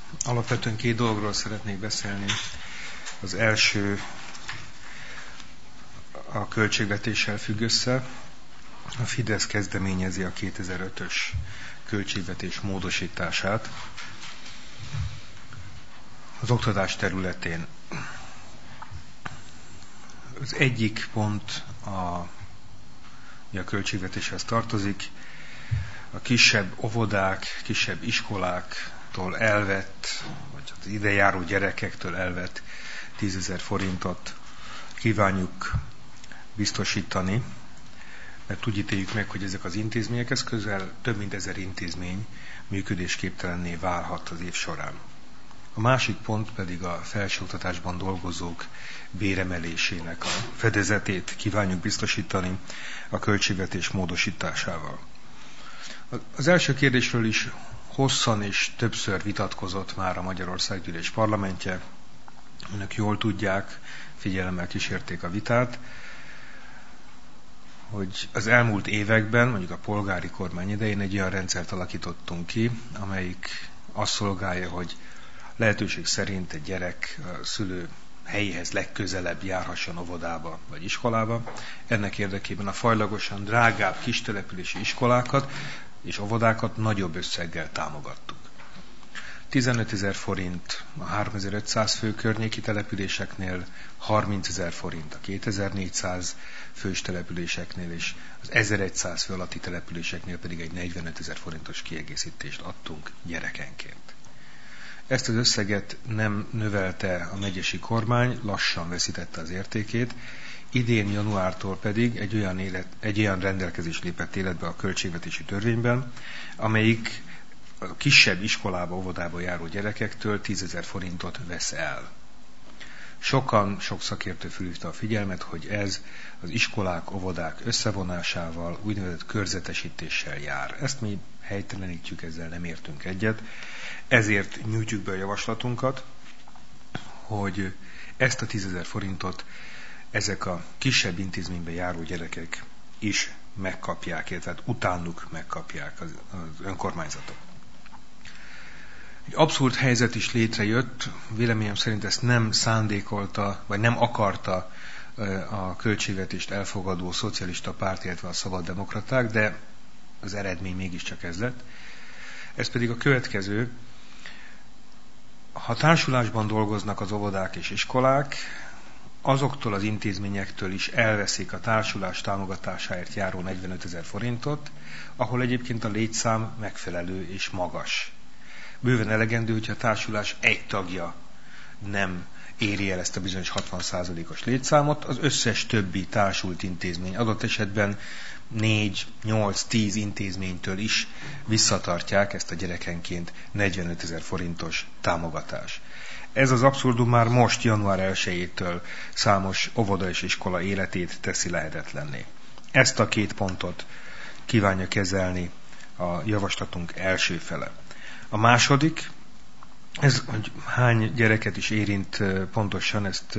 Alapvetően két dologról szeretnék beszélni. Az első a költségvetéssel függ össze. A Fidesz kezdeményezi a 2005-ös költségvetés módosítását. Az oktatás területén az egyik pont a költségvetéshez tartozik, a kisebb óvodák, kisebb iskoláktól elvett, vagy az ide járó gyerekektől elvett 10 000 forintot kívánjuk biztosítani, mert úgy ítéljük meg, hogy ezek az intézmények, ez közel több mint 1000 intézmény működésképtelenné válhat az év során. A másik pont pedig a felsőoktatásban dolgozók béremelésének a fedezetét kívánjuk biztosítani a költségvetés módosításával. Az első kérdésről is hosszan és többször vitatkozott már a Magyarországgyűlés parlamentje. Önök jól tudják, figyelemmel kísérték a vitát, hogy az elmúlt években, mondjuk a polgári kormány idején egy olyan rendszert alakítottunk ki, amelyik azt szolgálja, hogy lehetőség szerint egy gyerek a szülő helyéhez legközelebb járhasson óvodába vagy iskolába. Ennek érdekében a fajlagosan drágább kistelepülési iskolákat és óvodákat nagyobb összeggel támogattuk. 15 000 forint a 3500 fő környéki településeknél, 30 000 forint a 2400 fős településeknél, és az 1100 fő alatti településeknél pedig egy 45 000 forintos kiegészítést adtunk gyerekenként. Ezt az összeget nem növelte a megyesi kormány, lassan veszítette az értékét, idén januártól pedig egy olyan rendelkezés lépett életbe a költségvetési törvényben, amelyik a kisebb iskolába, óvodába járó gyerekektől 10 000 forintot vesz el. Sok szakértő felhívta a figyelmet, hogy ez az iskolák, óvodák összevonásával, úgynevezett körzetesítéssel jár. Ezt mi helytelenítjük, ezzel nem értünk egyet. Ezért nyújtjuk be a javaslatunkat, hogy ezt a 10 000 forintot ezek a kisebb intézménybe járó gyerekek is megkapják, illetve utánuk megkapják az önkormányzatok. Egy abszurd helyzet is létrejött, véleményem szerint ezt nem szándékolta, vagy nem akarta a költségvetést elfogadó szocialista párt, illetve a szabaddemokraták, de az eredmény mégiscsak ez lett. Ez pedig a következő: ha társulásban dolgoznak az óvodák és iskolák, azoktól az intézményektől is elveszik a társulás támogatásáért járó 45 000 forintot, ahol egyébként a létszám megfelelő és magas. Bőven elegendő, hogyha a társulás egy tagja nem éri el ezt a bizonyos 60%-os létszámot, az összes többi társult intézmény, adott esetben 4, 8, 10 intézménytől is visszatartják ezt a gyerekenként 45 000 forintos támogatást. Ez az abszurdum már most, január 1-től számos óvoda és iskola életét teszi lehetetlenné. Ezt a két pontot kívánja kezelni a javaslatunk első fele. A második, ez, hogy hány gyereket is érint pontosan, ezt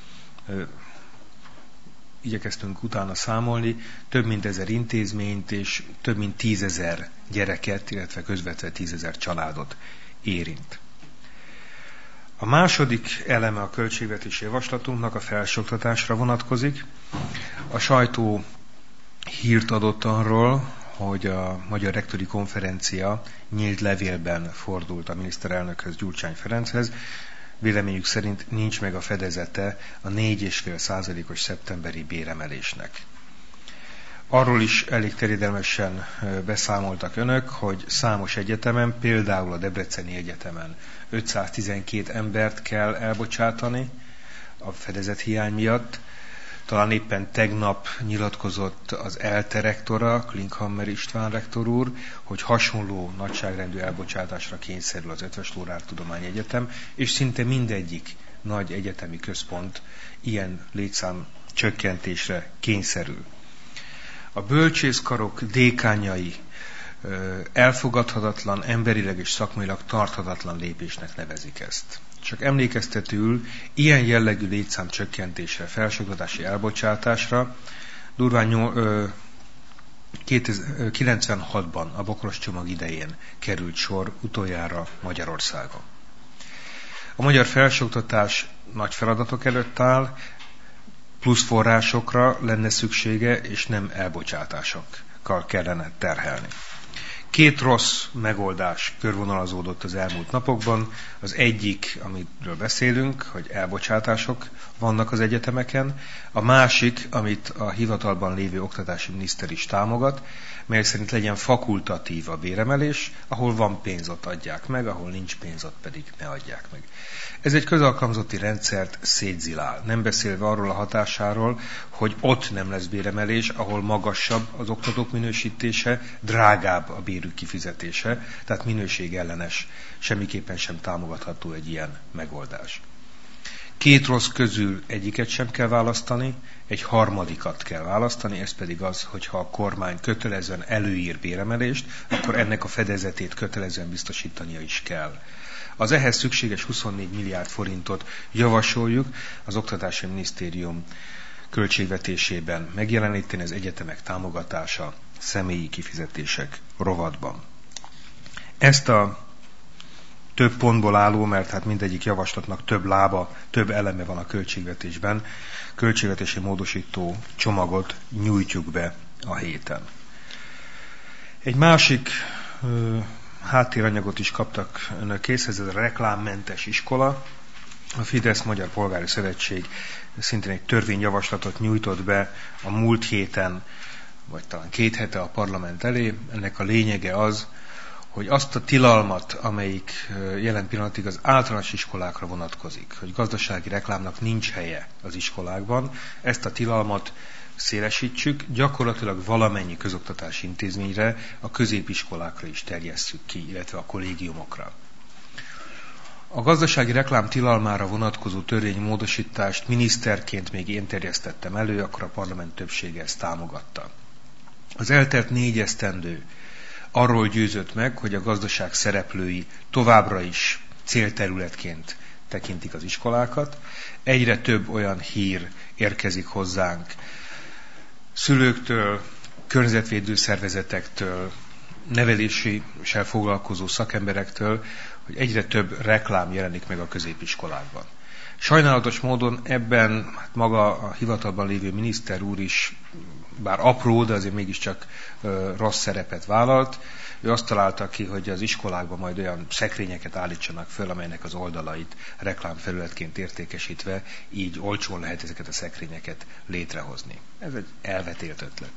igyekeztünk utána számolni, több mint 1000 intézményt és több mint 10 000 gyereket, illetve közvetve 10 000 családot érint. A második eleme a költségvetési javaslatunknak a felsőoktatásra vonatkozik. A sajtó hírt adott arról, hogy a Magyar Rektori Konferencia nyílt levélben fordult a miniszterelnökhöz, Gyurcsány Ferenchez. Véleményük szerint nincs meg a fedezete a 4,5%-os szeptemberi béremelésnek. Arról is elég terjedelmesen beszámoltak önök, hogy számos egyetemen, például a Debreceni Egyetemen 512 embert kell elbocsátani a fedezethiány miatt. Talán éppen tegnap nyilatkozott az ELTE rektora, Klinkhammer István rektor úr, hogy hasonló nagyságrendű elbocsátásra kényszerül az Eötvös Loránd Tudományegyetem, és szinte mindegyik nagy egyetemi központ ilyen létszám csökkentésre kényszerül. A bölcsészkarok dékányai elfogadhatatlan, emberileg és szakmailag tarthatatlan lépésnek nevezik ezt. Csak emlékeztetőül, ilyen jellegű létszám csökkentésre, felsőoktatási elbocsátásra durván 96-ban a Bokros csomag idején került sor utoljára Magyarországon. A magyar felsőoktatás nagy feladatok előtt áll, plusz forrásokra lenne szüksége, és nem elbocsátásokkal kellene terhelni. Két rossz megoldás körvonalazódott az elmúlt napokban. Az egyik, amiről beszélünk, hogy elbocsátások vannak az egyetemeken. A másik, amit a hivatalban lévő oktatási miniszter is támogat, mely szerint legyen fakultatív a béremelés, ahol van pénz, ott adják meg, ahol nincs pénz, ott pedig ne adják meg. Ez egy közalkalmazotti rendszert szétzilál, nem beszélve arról a hatásáról, hogy ott nem lesz béremelés, ahol magasabb az oktatók minősítése, drágább a bérük kifizetése, tehát minőségellenes, semmiképpen sem támogatható egy ilyen megoldás. Két rossz közül egyiket sem kell választani, egy harmadikat kell választani, ez pedig az, hogyha a kormány kötelezően előír béremelést, akkor ennek a fedezetét kötelezően biztosítania is kell. Az ehhez szükséges 24 milliárd forintot javasoljuk az Oktatási Minisztérium költségvetésében megjeleníteni az egyetemek támogatása személyi kifizetések rovatban. Ezt a több pontból álló, mert hát mindegyik javaslatnak több lába, több eleme van a költségvetésben, költségvetési módosító csomagot nyújtjuk be a héten. Egy másik háttéranyagot is kaptak önökész, ez a reklámmentes iskola. A Fidesz Magyar Polgári Szövetség szintén egy törvényjavaslatot nyújtott be a múlt héten, vagy talán 2 hete a parlament elé. Ennek a lényege az, hogy azt a tilalmat, amelyik jelen pillanatig az általános iskolákra vonatkozik, hogy gazdasági reklámnak nincs helye az iskolákban, ezt a tilalmat szélesítsük, gyakorlatilag valamennyi közoktatási intézményre, a középiskolákra is terjesszük ki, illetve a kollégiumokra. A gazdasági reklám tilalmára vonatkozó törvénymódosítást miniszterként még én terjesztettem elő, akkor a parlament többsége ezt támogatta. Az eltelt 4 esztendő arról győzött meg, hogy a gazdaság szereplői továbbra is célterületként tekintik az iskolákat. Egyre több olyan hír érkezik hozzánk szülőktől, környezetvédő szervezetektől, neveléssel foglalkozó szakemberektől, hogy egyre több reklám jelenik meg a középiskolákban. Sajnálatos módon ebben maga a hivatalban lévő miniszter úr is, bár apró, de azért mégiscsak rossz szerepet vállalt. Ő azt találta ki, hogy az iskolákban majd olyan szekrényeket állítsanak föl, amelynek az oldalait reklámfelületként értékesítve, így olcsón lehet ezeket a szekrényeket létrehozni. Ez egy elvetélt ötlet.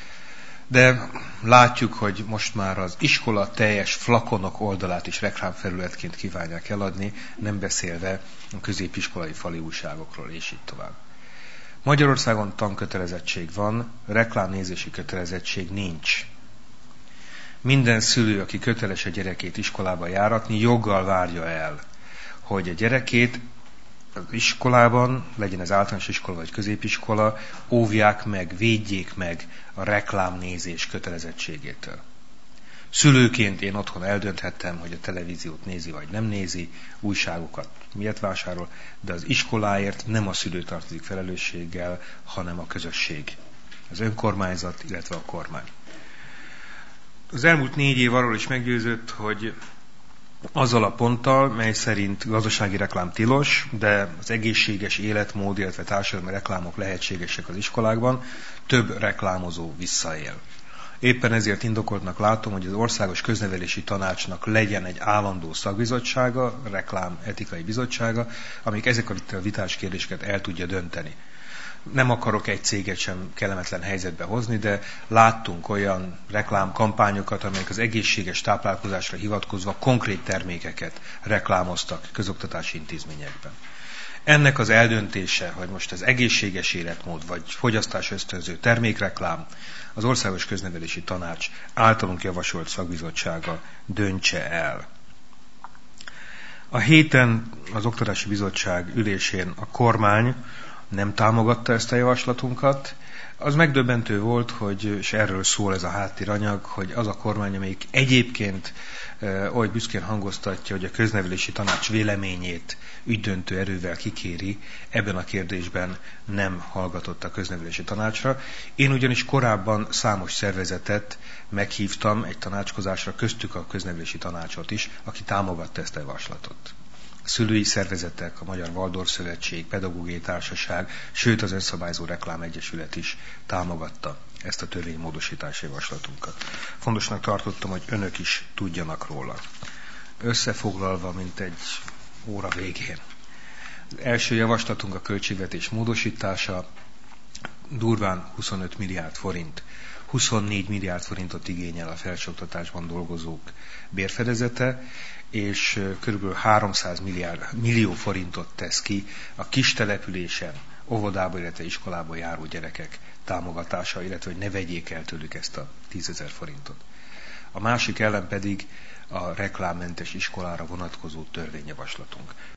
De látjuk, hogy most már az iskola teljes flakonok oldalát is reklámfelületként kívánják eladni, nem beszélve a középiskolai fali újságokról, és így tovább. Magyarországon tankötelezettség van, reklámnézési kötelezettség nincs. Minden szülő, aki köteles a gyerekét iskolába járatni, joggal várja el, hogy a gyerekét az iskolában, legyen ez általános iskola vagy középiskola, óvják meg, védjék meg a reklámnézés kötelezettségétől. Szülőként én otthon eldönthettem, hogy a televíziót nézi vagy nem nézi, újságokat miért vásárol, de az iskoláért nem a szülő tartozik felelősséggel, hanem a közösség, az önkormányzat, illetve a kormány. Az elmúlt 4 év arról is meggyőzött, hogy azzal a ponttal, mely szerint gazdasági reklám tilos, de az egészséges életmód, illetve társadalmi reklámok lehetségesek az iskolákban, több reklámozó visszaél. Éppen ezért indokoltnak látom, hogy az Országos Köznevelési Tanácsnak legyen egy állandó szakbizottsága, reklám etikai bizottsága, amik ezeket a vitás kérdéseket el tudja dönteni. Nem akarok egy céget sem kellemetlen helyzetbe hozni, de láttunk olyan reklámkampányokat, amelyek az egészséges táplálkozásra hivatkozva konkrét termékeket reklámoztak közoktatási intézményekben. Ennek az eldöntése, hogy most az egészséges életmód vagy fogyasztás ösztönző termékreklám, az Országos Köznevelési Tanács általunk javasolt szakbizottsága döntse el. A héten az Oktatási Bizottság ülésén a kormány nem támogatta ezt a javaslatunkat. Az megdöbbentő volt, hogy, és erről szól ez a háttéranyag, hogy az a kormány, amelyik egyébként oly büszkén hangoztatja, hogy a köznevelési tanács véleményét ügydöntő erővel kikéri, ebben a kérdésben nem hallgatott a köznevelési tanácsra. Én ugyanis korábban számos szervezetet meghívtam egy tanácskozásra, köztük a köznevelési tanácsot is, aki támogatta ezt a javaslatot. szülői szervezetek, a Magyar Waldorf Szövetség, Pedagógiai Társaság, sőt az Önszabályozó Reklám Egyesület is támogatta ezt a törvénymódosítási javaslatunkat. Fontosnak tartottam, hogy önök is tudjanak róla. Összefoglalva, mint egy óra végén. Az első javaslatunk a költségvetés módosítása, durván 25 milliárd forint. 24 milliárd forintot igényel a felsőoktatásban dolgozók bérfedezete, és kb. 300 millió forintot tesz ki a kis településen, óvodába, illetve iskolába járó gyerekek támogatása, illetve hogy ne vegyék el tőlük ezt a 10 000 forintot. A másik ellen pedig a reklámmentes iskolára vonatkozó törvényjavaslatunk.